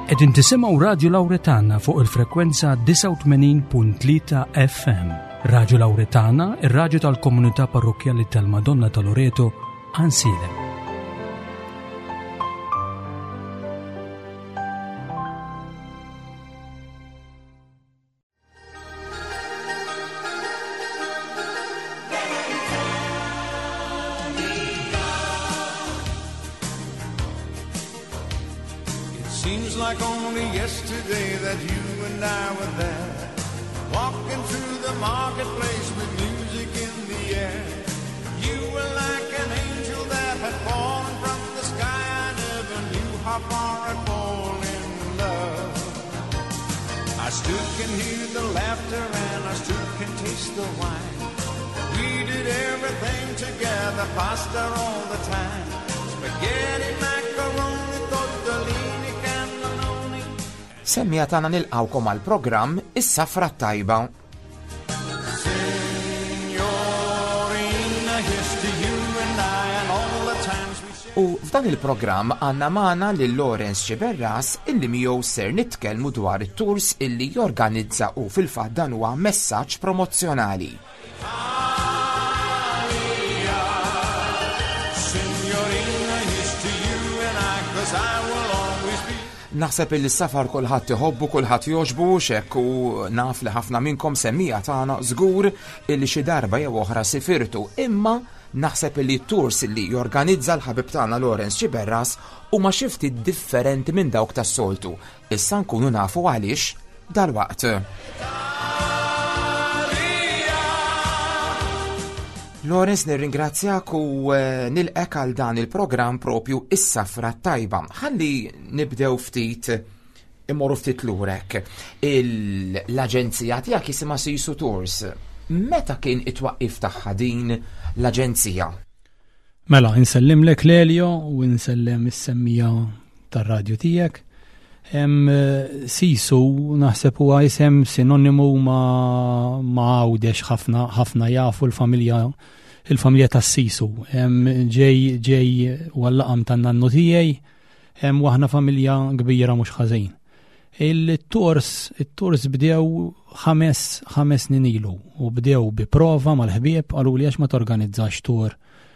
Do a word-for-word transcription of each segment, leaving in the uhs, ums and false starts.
Qegħdin tisimgħu Radio Lawretana fuq il-frekwenza tisa' u tmenin punt tlieta F M. Radio Lawretana, ir-radju tal-Komunità Parrokjali tal-Madonna ta' Loreto, Ansilem. Seems like only yesterday that you and I were there, walking through the marketplace with music in the air. You were like an angel that had fallen from the sky. I never knew how far I'd fall in love. I still can hear the laughter and I still can taste the wine. We did everything together, pasta all the time, spaghetti, macaroni, tortellini. Semmija tagħna nilqawkom għal programm Is-Safra Tajba. U f'dan il-programm għandna magħna lil Lawrence Ċiberras illi miegħu ser nitkellmu dwar it-tours illi jorganizza u fil-fatt dan huwa messaġġ promozzjonali. Naħseb illi s-safar kulħadd iħobbu, kulħadd jogħġbu x'hekk u naf li ħafna minnkom semmija tagħna żgur illi xi darba jew oħra sifirtu, imma naħseb illi t-tours illi jorganizza l-ħabib tagħna Lawrence Ċiberras huma xi ftit differenti minn dawk tas-soltu. Issa nkunu nafu għaliex dalwaqt. Lawrence, nirringrazzjak u nilqek għal dan il-programm propju Is-Safra Tajba. Ħalli nibdew ftit immorru ftit lurek. L-aġenzija tiegħek jisimha Sisu Tours. Meta kien it-twaqqif tagħha din l-aġenzija? Mela, insellimlek Lelio u nsellem is-semmija tar-radju tiegħek. Hemm Sisu naħseb huwa isem sinonimu ma' ma' għawdex ħafna ħafna jafu l-familja il-familja tas-Sisu. Hemm ġej ġej wallaqam tan-nannu tiegħi, hemm waħna familja kbira mhux ħażin. Il-tours it-tours bdew ħames ħames snin ilu u bdew bi prova mal-ħbieb qalu li għax ma torganizzax tour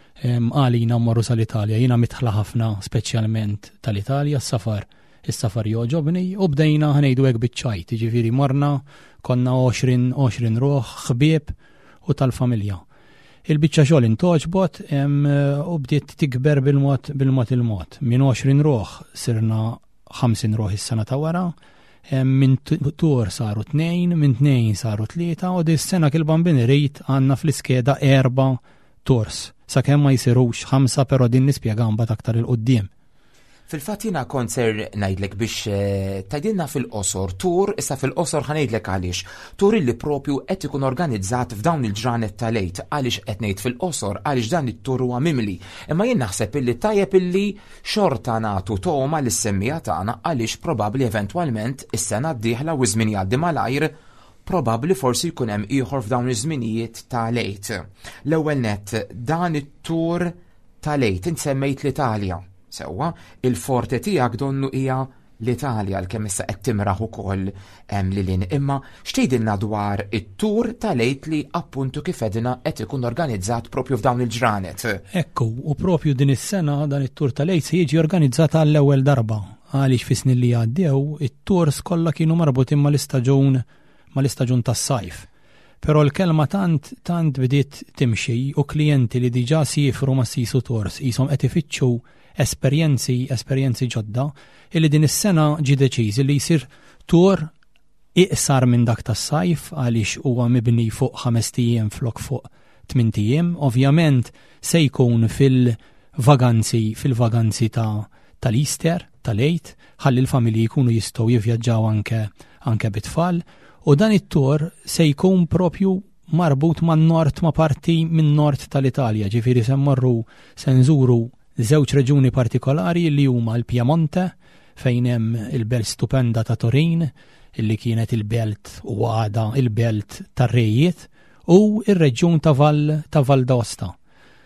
għalina mmorru sal-Italja. Jiena mitħla ħafna speċjalment tal-Italja s-safar. Is-safar joġobni u bdejna ħanejdu hekk biċ-ċajt, jiġifieri morna konna għoxrin ruħ ħbieb u tal-familja. Il-biċċa xogħol intoġbot u bdiet tikber bil-mod bil-mod il-mod. Minn għoxrin ruħ sirna ħamsin ruħ is-sena ta' wara, minn tur saru tnejn, minn tnejn saru tlieta u dis-sena kil-bambin irid għandna fl-iskeda erba' tours. Sakemm ma jsirux ħamsa però din nispjega mbagħad aktar il-qudiem. Fil-fatt jiena kont ser ngħidlek biex tgħidilna fil-qosor tur, issa fil-qosor ħanejdlek għaliex. Tur illi propju qed ikun organizzat f'dawn il-ġranet tal-għid. Għaliex qed ngħid fil-qosor għaliex dan it-tur huwa mimli. Imma jien naħseb illi tajjeb illi xorta nagħtu toma lis-semmija tagħna għaliex probabbli eventwalment is-sena d-dieħla u żmien jgħaddi malajr probabbli forsi jkun hemm ieħor f'dawn iż-żminijiet tal-għid. L-ewwel nett dan it-tur tal-għid insemmejt l-Italja. Sewwa, il-forte tiegħek donnu hija l-Italja l-kemm issa qed timraħ ukoll hemm lilin. Imma x'tgħidilna dwar it-tur tal-għid li appuntu kif edna qed ikun organizzat propju f'dawn il-ġranet. Ekku, u propju din is-sena dan it-tur tal-għid se jiġi organizzat għall-ewwel darba. Għaliex fis-snin li għaddew it-tours kollha kienu marbutin mal-istaġun mal-istaġun tas-sajf. Però l-kelma tant tant bdiet timxi u klijenti li diġà sifru ma' Sisu Tours qishom qed ifittxu esperjenzi, esperjenzi ġodda, illi din is-sena ġi deċiż li jsir tur iqsar minn dak tas-sajf għaliex huwa mibni fuq ħames ijiem flok fuq tmien ijiem. Ovvjament se jkun fil-vaganzi fil-vaganzi ta' tal-Easter, tal-Eid, ħalli l-familji jkunu jistgħu jivvjaġġaw anke anke bit-tfal, u dan it-tur se jkun propju marbut man-nord ma' parti min-nord tal-Italja, ġifieri se mmorru se nżuru żewġ reġuni partikolari li huma l-Piemonte fejn hemm il-belt stupenda ta' Turin illi kienet il-belt u għada il-belt tar-Rejiet u ir-reġjun ta' Val ta' Val d'Aosta.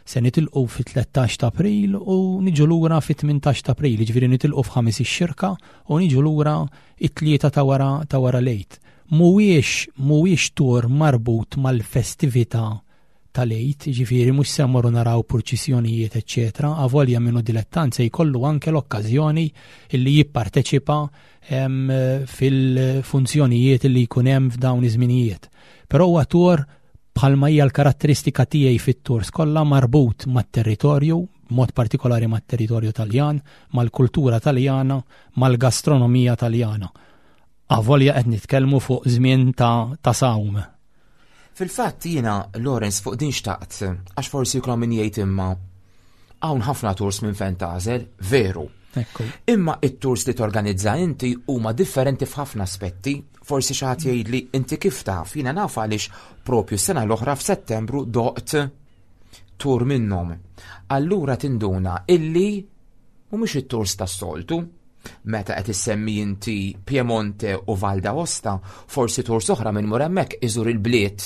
se nitilqu fit-tlettax ta' April u niġu lura fit-tmintax ta' April, ġifieri nitilqu f'ħames ix-xirka u niġu lura it-tlieta ta' wara ta' wara lejt. Mhuwiex mhuwiex tur marbut mal-festività tal-lejt, ġifieri mhux se mmorru naraw purċissjonijiet eċċetera, avolja minnu dilettant se jkollu anke l-okkażjoni illi jipparteċipa fil-funzjonijiet li jkun hemm f'dawn iż-żminijiet. Però huwa tur bħalma hija l-karatteristika tiegħi fit-tours kollha marbut mat-territorju, b'mod partikolari mat-territorju Taljan, mal-kultura Taljana, mal-gastronomija Taljana. Avolja qed nitkellmu fuq żmien ta' ta' sawm. Fil-fatt jiena Lawrence fuq din xtaqt, għax forsi jkollhom min jgħid imma hawn ħafna tours minn fejn tażel, veru. Ekku. Imma it-tours li torganizza inti huma differenti f'ħafna aspetti, forsi xi ħadd jgħidli inti kif taf, jiena naf għaliex propju s-sena l-oħra f'Settembru doqt tur minnhom. Allura tinduna illi mhumiex it-tours tas-soltu. Meta qed issemmi inti Piemonte u Val d'Aosta, forsi tours oħra minn mur hemmhekk iżur il-bliet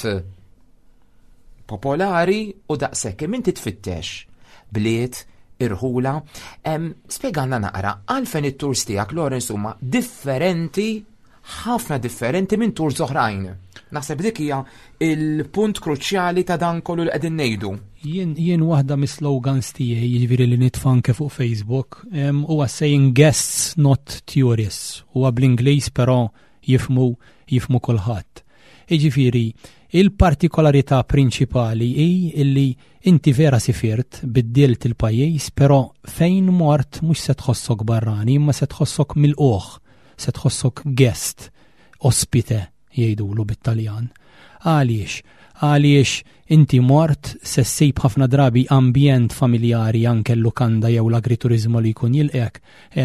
popolari u daqshekk kemm inti tfittex bliet irħula. Spjegana naqra għalfejn it-tours tiegħek Lawrence huma differenti, ħafna differenti minn tours oħrajn. Naħseb dik hija il-punt kruċjali ta' dan kollu li qegħdin ngħidu. Jien jien waħda mis-slogans tiegħi jiġifieri li nitfa' anke fuq Facebook huwa saying guests not tourists. Huwa bl-Ingliż però jifmu jifmu kulħadd. Jiġifieri il-partikolarità prinċipali hi illi inti vera sifirt biddilt il-pajjiż, però fejn mort mhux se tħossok barrani, imma se tħossok milquh, se tħossok guest, ospite jgħidulu bit-Taljan. Għaliex, għaliex inti mort se ssib ħafna drabi ambjent familjari anke l-lukanda jew l-agriturizmu li jkun jilqek,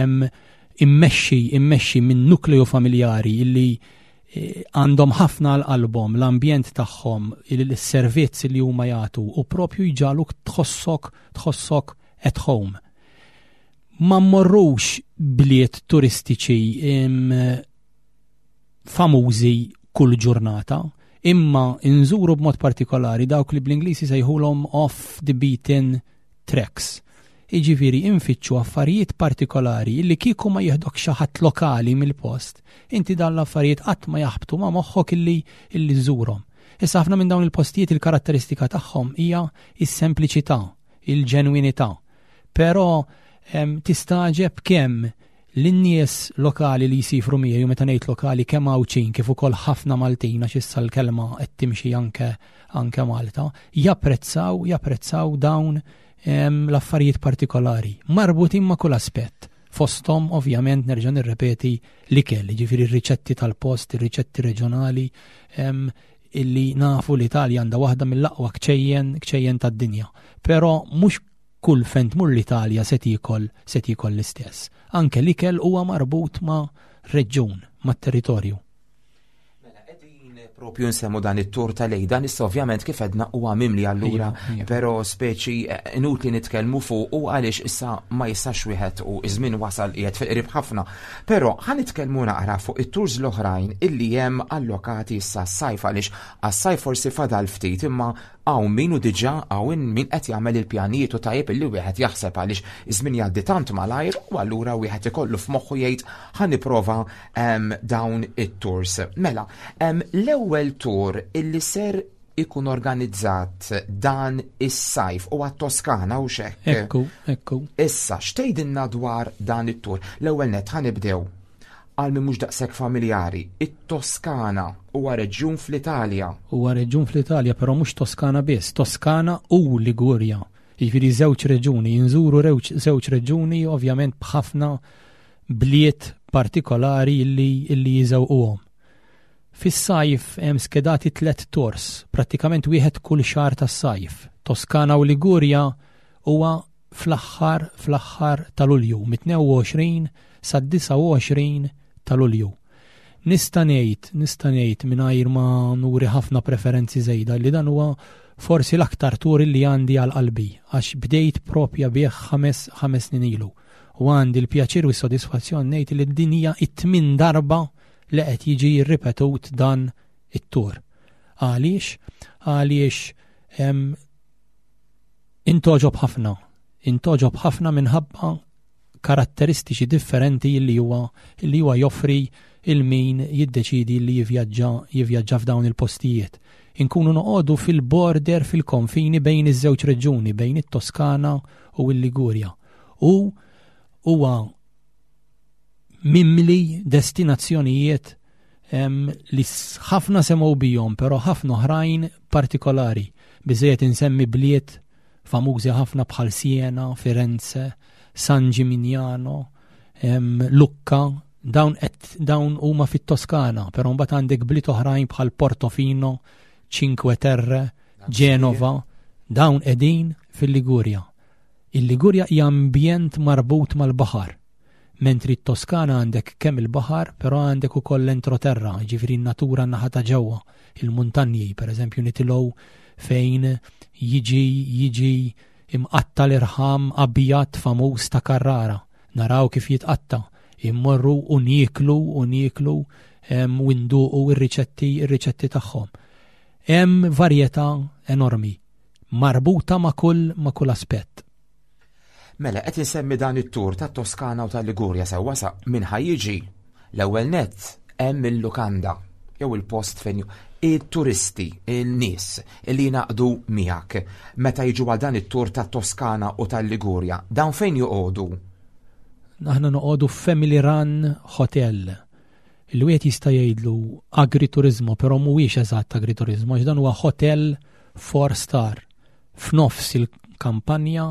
immexxi immexxi minn nukleu familjari illi għandhom ħafna l-qalbhom, l-ambjent tagħhom, il-servizz li huma jagħtu u propju jġaluk tħossok tħossok at home. Ma mmorrux bliet turistiċi famużi kull ġurnata, imma nżuru b'mod partikolari dawk li bl-Ingliżi sejħulhom off the beaten tracks. Iġifieri infittxu affarijiet partikolari illi kieku ma jieħdok xi ħadd lokali mill-post, inti dan l-affarijiet qatt ma jaħbtu ma' moħħok illi illi żurhom. Issa ħafna minn dawn il-postijiet il-karatteristika tagħhom hija s-sempliċità, il-ġenwinità. Però tistaġeb kemm l-nies lokali li jsifru miegħi, meta ngħid lokali kemm Awċin kif ukoll ħafna Maltin għax issa l-kelma qed timxi anke anke Malta, japprezzaw japprezzaw dawn l-affarijiet partikolari, marbutin ma' kull aspett. Fosthom ovvjament nerġa' nirrepeti l-ikel, ġifieri r-riċetti tal-post, ir-riċetti reġjonali illi nafu l-Italja għandha waħda mill-aqwa kċejjen kċejjen tad-dinja. Però mhux kull fejn tmur l-Italja se tiekol se tiekol l-istess. Anke l-ikel huwa marbut ma' reġjun, ma' territorju. Propju nsemmu dan it-tur tal-lejda, issa ovvjament kif edna huwa mimli allura, però speċi inutli nitkellmu fuq u għaliex issa ma jistax wieħed u iż-żmien wasal qiegħed fil-qrib ħafna. Però ħa nitkellmu naqra fuq it-tours l-oħrajn illi hemm allokati issa s-sajf għaliex għas-sajf forsi fadal ftit imma hawn min u diġà hawn min qed jagħmel il-pjanijiet u tajjeb illi wieħed jaħseb għaliex iż-żmien jgħaddi tant malajr u allura wieħed ikollu f'moħħu jgħid ħa nipprova dawn it-tours. Mela, l-ewwel tour illi ser ikun organizzat dan is-sajf u għat-Toskana u xekk. Ekku, ekku. Issa, xtejdinna dwar dan it-tour? L-ewwel net ħanibdew għal min mhux daqshekk familjari. It-Toskana huwa reġjun fl-Italja. Huwa reġjun fl-Italja, però mhux Toskana biss, Toskana u Ligurja. Jiġifieri żewġ reġuni, jinżuru żewġ reġuni ovvjament b'ħafna bliet partikolari illi illi jiżewquhom. Fis-sajf hemm skedati tliet tours, prattikament wieħed kull xahar tas-sajf. Toskana u Ligurja huwa fl-aħħar fl-aħħar ta' Lulju, mit-tnejn u għoxrin sa' disa' u għoxrin ta' Lulju. Nista' ngħid, nista' ngħid mingħajr ma nuri ħafna preferenzi żejda li dan huwa forsi l-aktar tur li għandi għal qalbi għax bdejt propja bih ħames ħames snin ilu. U għandi l-pjaċir u s-sodisfazzjon ngħid li din hija t-tmien darba li qed jiġi rripetut dan it-tur. Għaliex? Għaliex intoġob ħafna, intoġob ħafna minħabba karatteristiċi differenti li huwa li huwa joffri il-min jiddeċidi li jivvjaġġa jivvjaġġa f'dawn il-postijiet. Inkunu noqogħdu fil-border fil-konfini bejn iż-żewġ reġuni, bejn it-Toskana u l-Ligurja. U huwa mimli destinazzjonijiet li ħafna semgħu bihom, però ħafna oħrajn partikolari. Biżejjed insemmi bliet famużi ħafna bħal Siena, Firenze, San Gimignano, Lucca, dawn dawn huma fit-Toskana, però mbagħad għandek bliet oħrajn bħal Portofino, Cinque Terre, Genova, dawn qegħdin fil-Ligurja. Il-Ligurja hija ambjent marbut mal-baħar, mentri t-Toskana għandek kemm il-baħar, però għandek ukoll l-entroterra, ġifieri n-natura naħa ta' ġewwa, il-muntanji, pereżempju nitilgħu fejn jiġi jiġi imqatta l-irħam abjad famuż ta' Carrara. Naraw kif jitqatta, immorru u nieklu u nieklu u nduqu ir-riċetti ir-riċetti tagħhom. Hemm varjetà enormi, marbuta ma' kull ma' kull aspett. Mela, qed insemmi dan it-tur tat-Toskana u tal-Ligurja sewwa sa min ħajjiġi. L-ewwel nett hemm il-lukanda, jew il-post fejn il-turisti, il-nies li jnaqdu miegħek. Meta jiġu għal dan it-tur tat-Toskana u tal-Ligurja, dawn fejn joqogħdu? Aħna noqogħdu f'Family Run Hotel. Il-wieħed jista' jgħidlu agriturizmu, però mhuwiex eżatt agriturizmu, għax dan huwa hotel four star f'nofs il-kampanja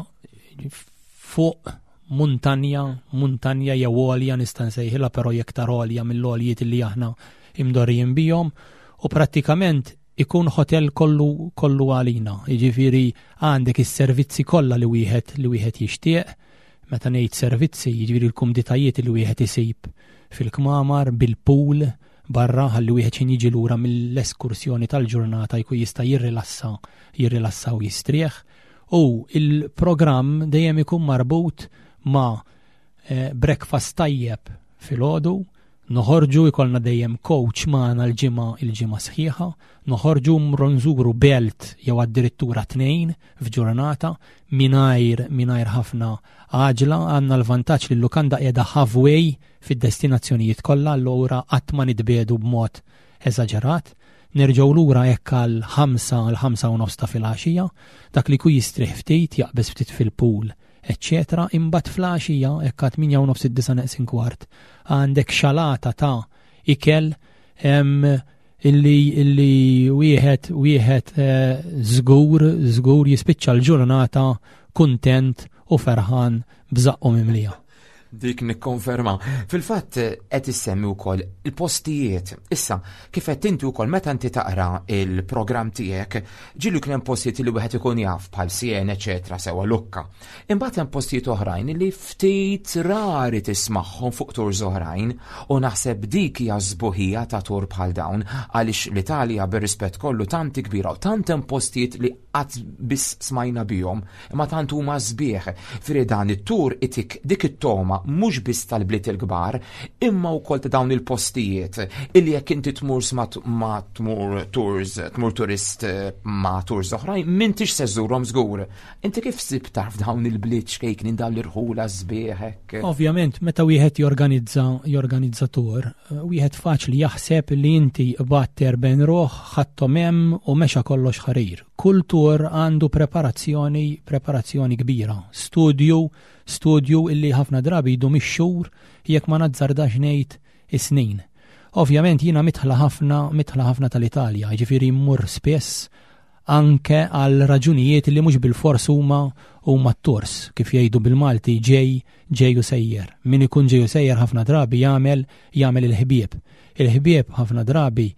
fuq muntanja, muntanja jew għolja nista' nsejħilha, però iktar għolja mill-għoljiet li aħna imdorrijin bihom, u prattikament ikun hotel kollu kollu għalina. Jiġifieri għandek is-servizzi kollha li wieħed li wieħed jixtieq. Meta ngħid servizzi, jiġifieri l-kumditajiet li wieħed isib fil-kmamar, bil-pool, barra ħalli wieħed xi jiġi lura mill-eskursjoni tal-ġurnata jkun jista' jirrilassa, jirrilassa u jistrieħ. U il-programm dejjem ikun marbut ma' eh, breakfast tajjeb fil-għodu, noħorġu ikollna dejjem coach magħna l-ġimgħa il-ġimgħa sħiħa, noħorġu mronżuru belt jew addirittura tnejn f'ġurnata mingħajr mingħajr ħafna għaġla. Għandna l-vantaġġ li l-lukanda qiegħda halfway fid-destinazzjonijiet kollha, allura qatt ma nitbiedu b'mod eżaġerat. Nerġgħu lura hekk għal ħamsa għal ħamsa u nofs ta' filgħaxija, dak li jkun jistrieħ ftit jaqbeż ftit fil-pool, eccetera. Imbagħad fl-għaxija hekk għad minja u nofs id-disa neqsin kwart għandek xalata ta' ikel illi illi wieħed wieħed żgur żgur jispiċċa l-ġurnata kuntent u ferħan b'żaqqu mimlija. Dik nikkonferma. Fil-fatt qed issemmi wkoll il-postijiet. Issa, kif qed inti wkoll meta inti taqra il-programm tiegħek, ġielu kien hemm postijiet li wieħed ikun jaf bħal Siena, eċetera, sewwa Lucca. Imbagħad hemm postijiet oħrajn li ftit rari tismagħhom fuq tours oħrajn, u naħseb dik hija żbuħija ta' tur bħal dawn għaliex l-Italja bir-rispett kollu tanti kbira u tant hemm postijiet li qatt biss smajna bihom, imma tant huma sbieħ. Firri dan it-tur itik dik it-toma mhux biss tal-bliet il-kbar, imma wkoll ta' dawn il-postijiet illi jekk inti tmur ma tmur tours, tmur turist ma tours oħrajn, m'intix se żurhom żgur. Inti kif sib tarf dawn il-bliet xkejknin dawn l-irħula sbieħek? Ovvjament, meta wieħed jorganizza jorganizza tur, wieħed faċli jaħseb li inti batter bejn roħ ħadthom hemm u mexa kollox ħarir. Kull tur għandu preparazzjoni preparazzjoni kbira, studju studju illi ħafna drabi jdu mix-xhur jekk ma nazzardax ngħid is-snin. Ovvjament jiena mitħla ħafna mitħla ħafna tal-Italja, jiġifieri mmur spess anke għal raġunijiet li mhux bil-fors huma huma t-tors, kif jgħidu bil-Malti ġej ġej u sejjer. Min ikun ġej u sejjer ħafna drabi jagħmel jagħmel il-ħbieb. Il-ħbieb ħafna drabi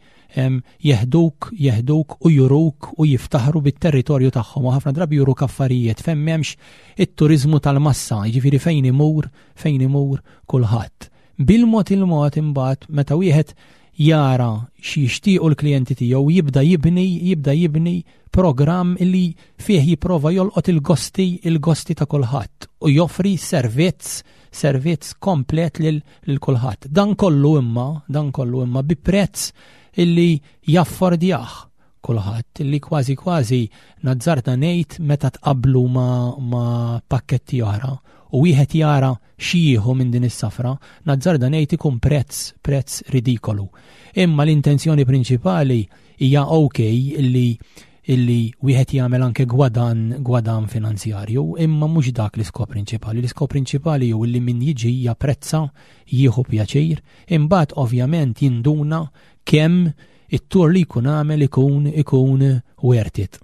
jeħduk, jeħduk u juruk u jiftaħru bit-territorju tagħhom, u ħafna drabi juruk affarijiet fejn m'hemmx it-turiżmu tal-massa, jiġifieri fejn imur, fejn imur kulħadd. Bil-mod il-mod imbagħad meta wieħed jara xi jixtiequ l-klijenti tiegħu jibda jibni jibda jibni programm illi fih jipprova jolqot il-gosti il-gosti ta' kulħadd u joffri servizz servizz komplet lil kulħadd. Dan kollu imma, dan kollu imma bi prezz illi jaffordjah kulħadd li kważi kważi nazzarta ngħid meta tqabblu ma', ma pakketti oħra u wieħed jara xieħu minn din is-safra, nazzarda ngħid ikun prezz prezz ridikolu. Imma l-intenzjoni prinċipali hija okej illi illi wieħed jagħmel anke gwadan gwadan finanzjarju, imma mhux dak l-iskop prinċipali. L-iskop prinċipali hu li min jiġi japprezza, jieħu pjaċir, imbagħad ovvjament jinduna kemm it-tur li jkun għamel ikun ikun worth it.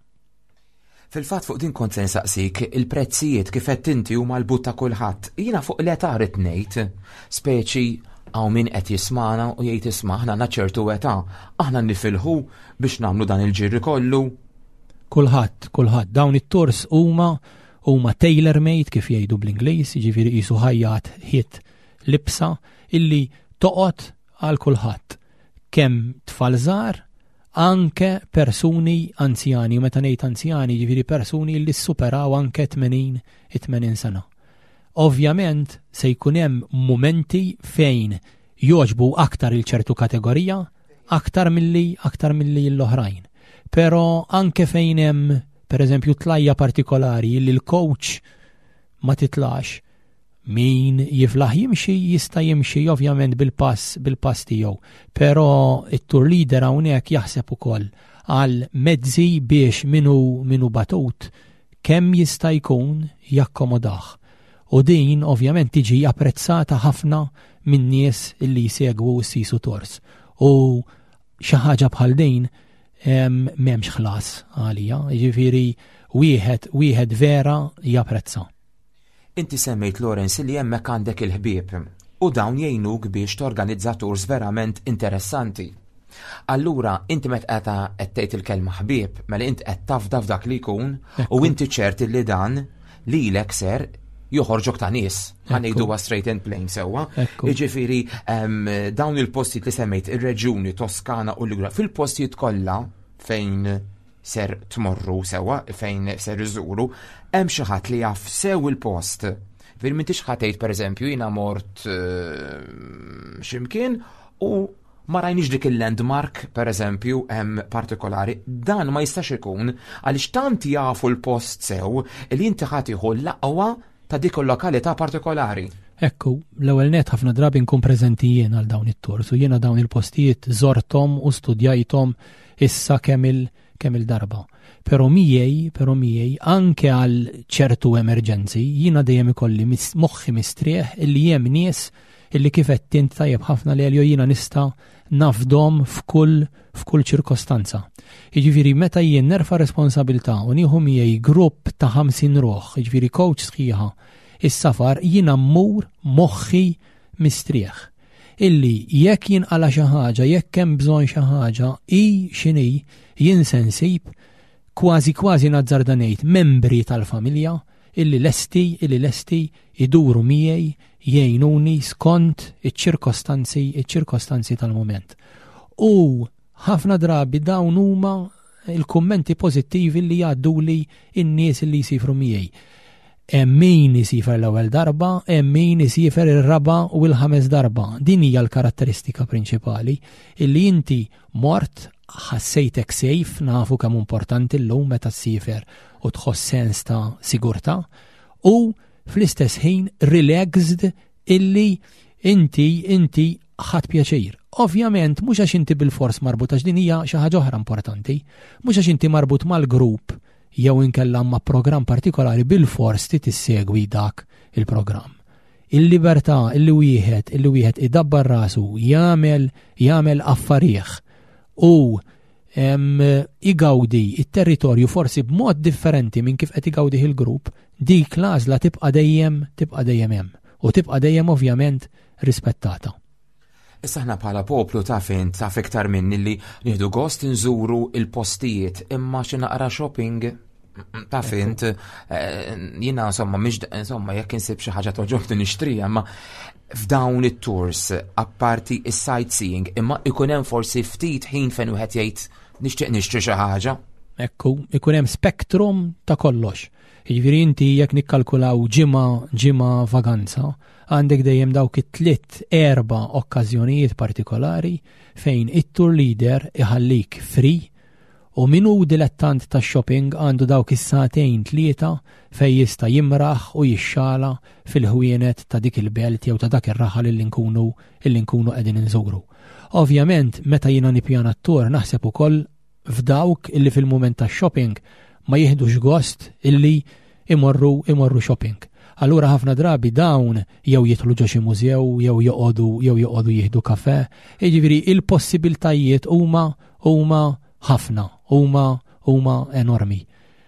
Fil-fatt fuq din kont se nsaqsik, il-prezzijiet kif qed inti huma l-but ta' kulħadd. Jiena fuq l-età rid ngħid, speċi hawn min qed jismana u jgħid isma' aħna għandna ċertu età, aħna nifilħu biex nagħmlu dan il-ġirri kollu. Kulħadd, kulħadd dawn it-tours huma huma tailor-made kif jgħidu bl-Ingliż, jiġifieri qisu ħajjat ħiet libsa illi toqgħod għal kulħadd. Kemm tfal żgħar anke persuni anzjani, u meta ngħid anzjani jiġifieri persuni li ssuperaw anke tmenin sena. Ovvjament se jkun hemm mumenti fejn jogħġbu aktar il-ċertu kategorija aktar milli aktar milli l-oħrajn. Però anke fejn hemm pereżempju tlajja partikolari li l-coach ma titlax min jiflaħ jimxi jista' jimxi ovvjament bil-pass bil-pass tiegħu. Però it-tour leader hawnhekk jaħseb ukoll għal mezzi biex minu minu batut kemm jista' jkun jakkomodah. U din ovvjament tiġi apprezzata ħafna min nies illi jsegwu s-Sisu Tours. U xi ħaġa bħal din m'hemmx ħlas għalija, jiġifieri wieħed wieħed vera japprezza. Inti semmejt Lawrence li hemmhekk għandek il-ħbieb u dawn jgħinuk biex torganizza tours verament interessanti. Allura inti meta qed tgħid il-kelma ħbieb, mela inti qed tafda f'dak li jkun u inti ċerti li dan lilek ser joħorġok ta' nies, ħanejduha straight and plain sewwa. Jiġifieri dawn il-postijiet li semmejt ir-reġjuni Toskana u Ligurja fil-postijiet kollha fejn ser tmorru sewa, fejn ser iżuru, hemm xi ħadd li jaf sew il-post. Fil m'intix ħatejt pereżempju jiena mort x'imkien u ma rajniex dik il-landmark pereżempju hemm partikolari, dan ma jistax ikun għaliex tant jafu l-post sew li inti ħatiħu l-aqwa ta' dik il-lokalità partikolari. Ekku, l-ewwel net ħafna drabi nkun preżenti jien għal dawn it-tours u jiena dawn il-postijiet żorthom u studjajthom issa kemm il kemm il-darba. Però miegħi, però miegħi anke għal ċertu emerġenzi jiena dejjem ikolli moħħi mistrieħ illi hemm nies illi kif qed tint tajjeb ħafna li għalju jiena nista' nafdhom f'kull f'kull ċirkostanza. Jiġifieri meta jien nerfa' responsabilità u nieħu miegħi grupp ta' ħamsin ruħ, jiġifieri coach sħiħa, is-safar jiena mmur moħħi mistrieħ. Illi jekk jinqala xi ħaġa, jekk hemm bżonn xi ħaġa, hi x'inhi jien se nsib kważi kważi nazzarda ngħid membri tal-familja illi lesti illi lesti iduru miegħi jgħinuni skont iċ-ċirkostanzi iċ-ċirkostanzi tal-mument. U ħafna drabi dawn huma il-kummenti pożittivi li jgħadduli in-nies illi jsifru miegħi. Hemm min isifer l-ewwel darba, hemm min isifer ir-raba' u l-ħames darba. Din hija l-karatteristika prinċipali illi inti mort ħassejtek safe, nafu kemm importanti llum meta ssifer u tħoss sens ta' sigurtà u fl-istess ħin relaxed illi inti inti ħadd pjaċir. Ovvjament mhux għax inti bil-fors marbut għax din hija xi ħaġa oħra importanti, mhux għax inti marbut mal-grupp jew inkella ma' programm partikolari bil-fors ti tissegwi dak il-programm. Il-libertà illi wieħed illi wieħed idabbar rasu jagħmel jagħmel affarijiet u igawdi il-territorju forsi b'mod differenti minn kif qed igawdi il-grupp, dik l-għażla tibqa' dejjem tibqa' dejjem hemm u tibqa' dejjem ovvjament rispettata. Issa aħna bħala poplu ta' fin ta' fiktar minn li nieħdu gost nżuru il-postijiet imma xi naqra shopping ta' fint jiena insomma mhix insomma jekk insib xi ħaġa toġobni nixtrija imma f'dawn it-tours apparti is-sightseeing imma ikun hemm forsi ftit ħin fejn wieħed jgħid nixtieq nixtri xi ħaġa. Ekku, ikun hemm spektrum ta' kollox. Jiġifieri inti jekk nikkalkulaw ġimgħa ġimgħa vaganza, għandek dejjem dawk it-tliet erba' okkażjonijiet partikolari fejn it-tour leader iħallik free U minu dilettant ta' shopping għandu dawk is-satejn tlieta fej jista' jimraħ u jixxala fil-ħwienet ta' dik il-belt jew ta' dak ir-raħal illi nkunu illi nkunu qegħdin inżuru. Ovvjament, meta jiena nippjana t-tur naħseb ukoll f'dawk illi fil-mument ta' shopping ma jieħdux gost illi imorru imorru shopping. Allura ħafna drabi dawn jew jidħlu ġo xi mużew jew joqogħdu jew joqogħdu jieħdu kafè, jiġifieri il-possibiltajiet huma huma ħafna, huma huma enormi.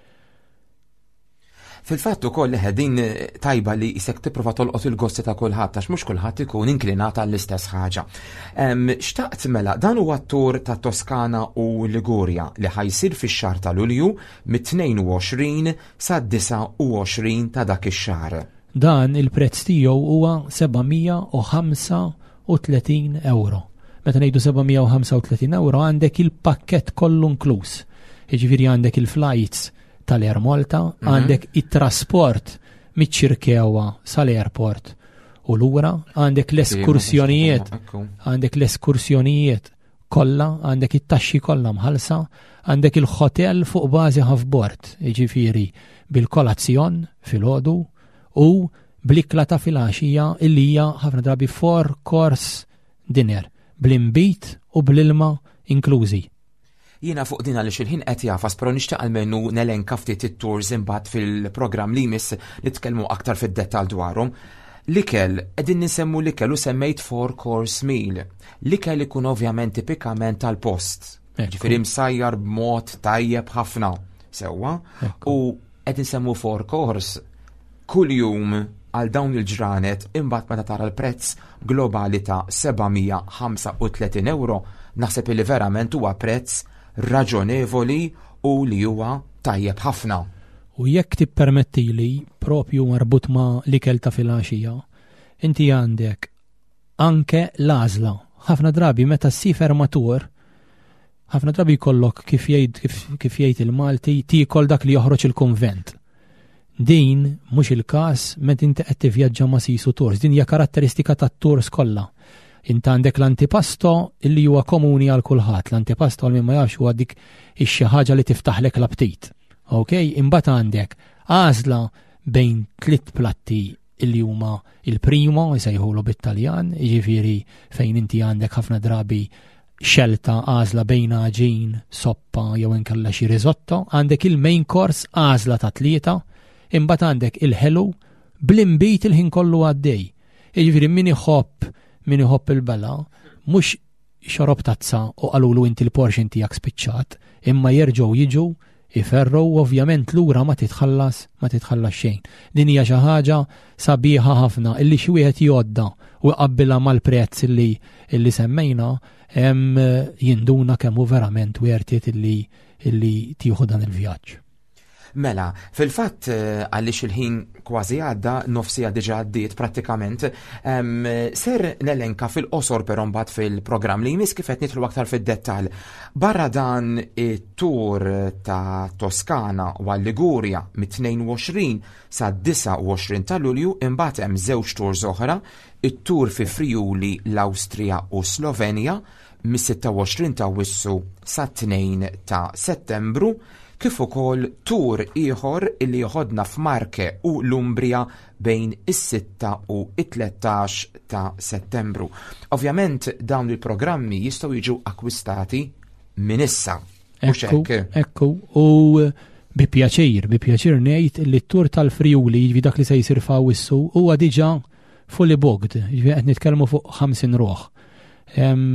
Fil-fatt ukoll ħedin tajba li isek tipprova tolqot il-gosti ta' kulħadd għax mhux kulħadd ikun inklinat għall-istess ħaġa. Xtaqt mela dan huwa t-tur ta' Toskana u Ligurja li ħajsir fix-xahar ta' Lulju mit-tnejn u għoxrin sa' disa' u għoxrin ta' dak ix-xahar. Dan il-prezz tiegħu huwa sebgħamija u ħamsa u tletin euro. Meta ngħidu sebgħamija u ħamsa u tletin euro għandek il-pakkett kollu inkluż. Jiġifieri għandek il-flights tal-Air Malta, għandek mm-hmm. it-trasport miċ-Ċirkewwa sal-airport u lura għandek l-eskursjonijiet, għandek l-eskursjonijiet kollha, għandek it-taxxi kollha mħallsa, għandek il-hotel fuq bażi ħafbord, jiġifieri bil-kolazzjon filgħodu u bl-ikla ta' filgħaxija illi hija ħafna drabi four course dinner bl-imbit u bl-ilma inklużi. Jiena fuq din għaliex il-ħin qed jafas però nixtieq almenu nelenka ftit it-tours imbagħad fil-programm li jmiss nitkellmu aktar fid-dettall dwarhom. L-ikel qegħdin nisemmu l-ikel u semmejt four course meal. L-ikel ikun ovvjament tipikament tal-post. Ġifieri msajjar b'mod tajjeb ħafna sewwa u qed insemmu four course kuljum għal dawn il-ġranet imbagħad meta tara l-prezz globali ta' sebgħamija u ħamsa u tletin euro naħseb li verament huwa prezz raġonevoli u li huwa tajjeb ħafna. U jekk tippermettili propju marbut ma' l-ikel ta' filgħaxija, inti għandek anke l-għażla. Ħafna drabi meta ssifer matur, ħafna drabi jkollok kif jgħid kif, kif jgħid il-Malti tiekol dak li joħroġ il-konvent. Din mhux il-każ meta inti qed tivvjaġġa ma' Sisu Tours, din hija karatteristika tat-tours kollha. Inta għandek l-antipasto illi huwa komuni għal kulħadd. L-antipasto għal min ma jafx huwa dik ix-xi ħaġa li tiftaħlek l-aptit. Okay? Imbagħad għandek għażla bejn tliet platti illi huma il-primo jsejħulu bit-Taljan, jiġifieri fejn inti għandek ħafna drabi xelta għażla bejn aġin, soppa jew inkella xi risotto, għandek il-main course għażla ta' tlieta, imbagħad għandek il-ħelu bl-imbit il-ħin kollu għaddej. Jiġifieri min iħobb min iħobb il-bela, mhux xorob tazza u qalulu inti l-portion tiegħek spiċċat, imma jerġgħu jiġu iferru u ovvjament lura ma titħallas ma titħallas xejn. Din hija xi ħaġa sabiħa ħafna illi xi wieħed jgħodda u jqabbilha mal-prezz illi illi semmejna hemm jinduna kemm hu verament wertiet illi illi tieħu dan il-vjaġġ. Mela, fil-fatt għaliex il-ħin kważi għadda, nofsija diġà għaddiet prattikament, um, ser nelenka fil-qosor però mbagħad fil-programm li jmiss kif qed nidħlu aktar fid-dettall. Barra dan it-tur ta' Toskana u għall-Ligurja mit-tnejn u għoxrin sa' disa' u għoxrin ta' Lulju imbagħad hemm żewġ tours oħra, it-tur fi Friuli l-Awstrija u Slovenja mis-sitta u għoxrin ta' Wissu sa' tnejn ta' Settembru, kif ukoll tur ieħor illi joħodna f'Marke u l-Umbria bejn is-sitta u it-tlettax ta' Settembru. Ovvjament dawn il-programmi jistgħu jiġu akkwistati minn issa. Ekku, ekku, u bi pjaċir, bi pjaċir ngħid li t-tur tal-Friuli jiġri dak li se jsir f'Awwissu huwa diġà fully booked, jiġri qed nitkellmu fuq ħamsin ruħ. Hemm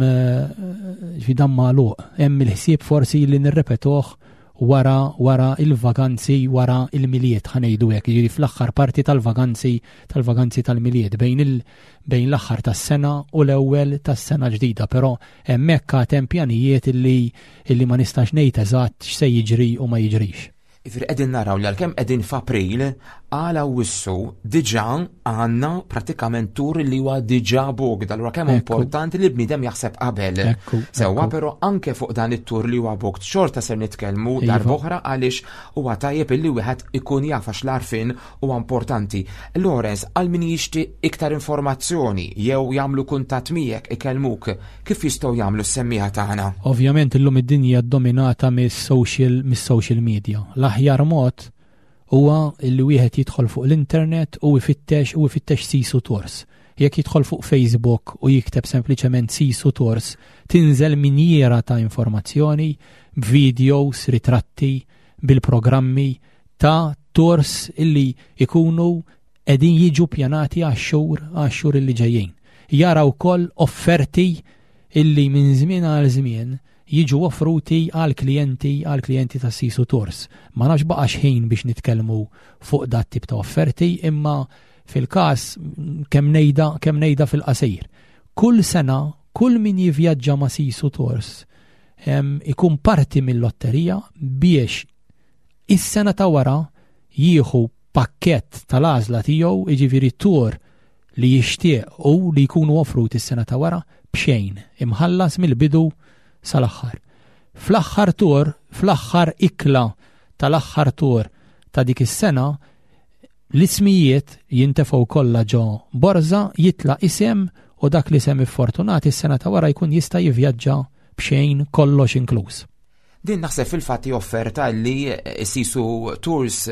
jiġri dan magħluq, hemm il-ħsieb forsi li nirrepetuh wara wara il-vaganzi wara il-miliet ħanejdu hekk, jiġri fl-aħħar parti tal-vaganzi tal-vaganzi tal-miliet bejn il bejn l-aħħar tas-sena u l-ewwel tas-sena ġdida, però hemmhekk hemm pjanijiet illi illi ma nistax ngħid eżatt x'se jiġri u ma jiġrix. Ifri qegħdin naraw li għalkemm qegħdin f'April għala wissu diġà għandna pratikament tur li huwa diġà booked, allura kemm importanti li bniedem jaħseb qabel. Sewwa però anke fuq dan it-tur li huwa booked xorta ser nitkellmu darb'oħra għaliex huwa tajjeb illi wieħed ikun jaf għax l-għarfien huwa importanti. Lawrence, għal min jixtieq iktar informazzjoni jew jagħmlu kuntatt miegħek ikellmuk, kif jistgħu jagħmlu s-semmija tagħna? Ovvjament illum id-dinja ddominata mis-social mis-social media. L-aħjar mod huwa li wieħed jidħol fuq l-internet u jfittex u jfittex Sisu Tours. Jekk jidħol fuq Facebook u jikteb sempliċement Sisu Tours, tinżel minjera ta' informazzjoni, videos, ritratti, bil-programmi ta' tours illi ikunu qegħdin jiġu pjanati għax-xhur għax-xhur illi ġejjin. Jaraw ukoll offerti illi minn żmien għal żmien jiġu offruti għal klijenti għal klijenti ta' Sisu Tours. Ma nafx baqax ħin biex nitkellmu fuq dat tip ta' offerti, imma fil-każ kemm ngħidha kemm ngħidha fil-qasir. Kull sena, kull min jivvjaġġa ma' Sisu Tours ikun parti mill-lotterija biex is-sena ta' wara jieħu pakkett tal-għażla tiegħu, jiġifieri tur li jixtieq u li jkunu offruti is-sena ta' wara b'xejn, imħallas mill-bidu sal-aħħar. Fl-aħħar tur, fl-aħħar ikla tal-aħħar tur ta' dik is-sena, l-ismijiet jintefgħu kollha ġo borza, jitla' isem u dak li sem iffortunati is-sena ta' wara jkun jista' jivvjaġġa b'xejn kollox inkluż. Din naħseb fil-fatti offerta li Sisu Tours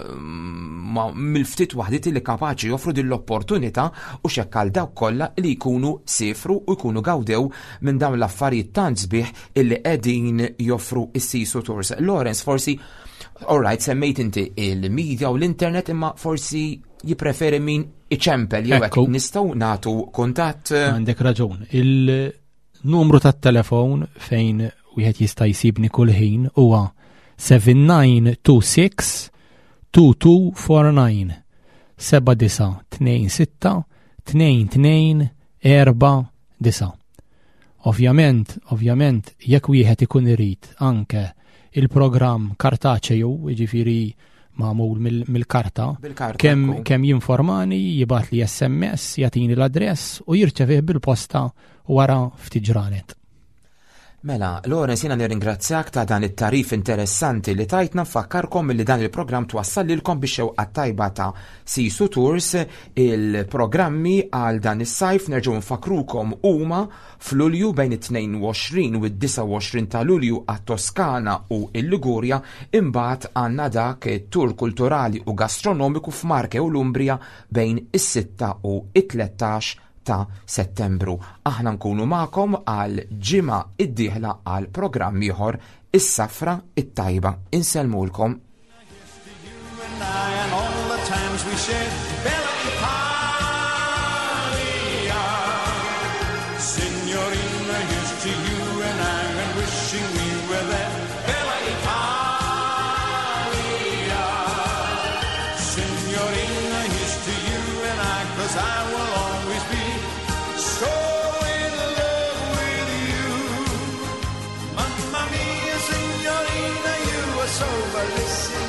mill-ftit waħditi li kapaċi joffru din l-opportunità u xekkal dawk kollha li jkunu sifru u jkunu gawdew minn dawn l-affarijiet tant sbieħ illi qegħdin joffru is-Sisu Tours. Lawrence, forsi alright semmejt inti il-medja u l-internet, imma forsi jippreferi min iċempel jew hekk nistgħu nagħtu kuntatt. Għandek raġun. Il-numru tat-telefon fejn wieħed jista' jsibni kull ħin huwa seven nine two six two two four nine seba' disa' tnejn sitta tnejn tnejn erba' disa'. Ovvjament, ovvjament jekk wieħed ikun irid anke il-programm kartaċeju, jiġifieri magħmul mill-karta, kemm kemm jinformani, jibgħat li S M S, jagħtini l-adress u jirċevih bil-posta wara ftit ġranet. Mela, Lawrence, jiena nirringrazzjak ta' dan it-tarif interessanti li tajtna. Nfakkarkom li dan il-programm twassal lilkom biex xewqa tajba ta' Sisu Tours. Il-programmi għal dan is-sajf nerġgħu nfakrukom huma f'Lulju bejn it-tnejn u għoxrin u d-disa' u għoxrin ta' Lulju għat-Toskana u l-Ligurja, imbagħad għandna dak tur kulturali u gastronomiku f'Marke u l-Umbria bejn is-sitta u t-tlettax ta' Settembru. Aħna nkunu magħkom għal ġimgħa id-dieħla għal programm ieħor is-safra it-tajba. Insellmulkom. So listen.